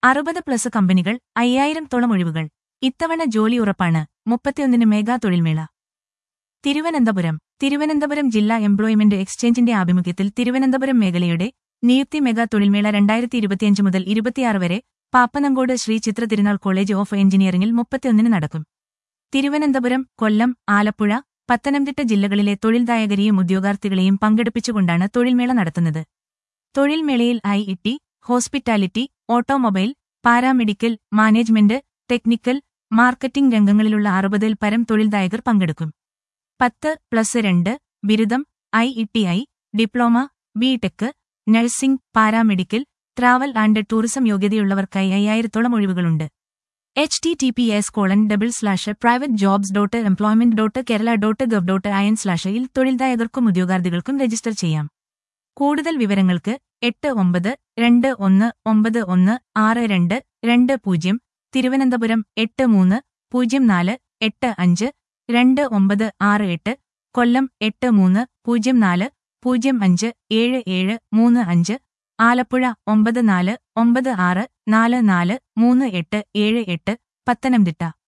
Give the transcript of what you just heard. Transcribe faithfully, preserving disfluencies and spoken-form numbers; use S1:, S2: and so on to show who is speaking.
S1: അറുപത് പ്ലസ് കമ്പനികൾ അയ്യായിരം തോളം ഒഴിവുകൾ ഇത്തവണ ജോലി ഉറപ്പാണ് മുപ്പത്തിയൊന്നിന് മെഗാ തൊഴിൽമേള തിരുവനന്തപുരം തിരുവനന്തപുരം ജില്ലാ എംപ്ലോയ്മെന്റ് എക്സ്ചേഞ്ചിന്റെ ആഭിമുഖ്യത്തിൽ തിരുവനന്തപുരം മേഖലയുടെ നിയുക്തി മെഗാ തൊഴിൽമേള രണ്ടായിരത്തി ഇരുപത്തിയഞ്ച് മുതൽ ഇരുപത്തിയാറ് വരെ പാപ്പനങ്കോട് ശ്രീ ചിത്ര തിരുനാൾ കോളേജ് ഓഫ് എഞ്ചിനീയറിംഗിൽ മുപ്പത്തിയൊന്നിന് നടക്കും. തിരുവനന്തപുരം, കൊല്ലം, ആലപ്പുഴ, പത്തനംതിട്ട ജില്ലകളിലെ തൊഴിൽദായകരെയും ഉദ്യോഗാർത്ഥികളെയും പങ്കെടുപ്പിച്ചുകൊണ്ടാണ് തൊഴിൽമേള നടത്തുന്നത്. തൊഴിൽമേളയിൽ I E T, hospitality, automobile, paramedical, management, technical, marketing രംഗങ്ങളിലുള്ള അറുപതിൽ പരം തൊഴിൽദായകർ പങ്കെടുക്കും. പത്ത് പ്ലസ് രണ്ട്, ബിരുദം, I E T I, diploma, B tech, nursing, paramedical, travel and tourism യോഗ്യതയുള്ളവർക്കായി അയ്യായിരത്തോളം ഒഴിവുകളുണ്ട്. H T T P S colon double slash private jobs dot employment dot Kerala dot gov dot I N സ്ലാഷയിൽ തൊഴിൽദായകർക്കും ഉദ്യോഗാർത്ഥികൾക്കും register ചെയ്യാം. കൂടുതൽ വിവരങ്ങൾക്ക് എട്ട് ഒമ്പത് രണ്ട് ഒന്ന് ഒമ്പത് ഒന്ന് ആറ് രണ്ട് രണ്ട് പൂജ്യം, തിരുവനന്തപുരം എട്ട് മൂന്ന് പൂജ്യം നാല് എട്ട് അഞ്ച് രണ്ട് ഒമ്പത് ആറ് എട്ട്, കൊല്ലം എട്ട് മൂന്ന് പൂജ്യം നാല് പൂജ്യം അഞ്ച് ഏഴ് ഏഴ് മൂന്ന് അഞ്ച്, ആലപ്പുഴ ഒമ്പത് നാല് ഒമ്പത് ആറ് നാല് നാല് മൂന്ന് എട്ട് ഏഴ് എട്ട്, പത്തനംതിട്ട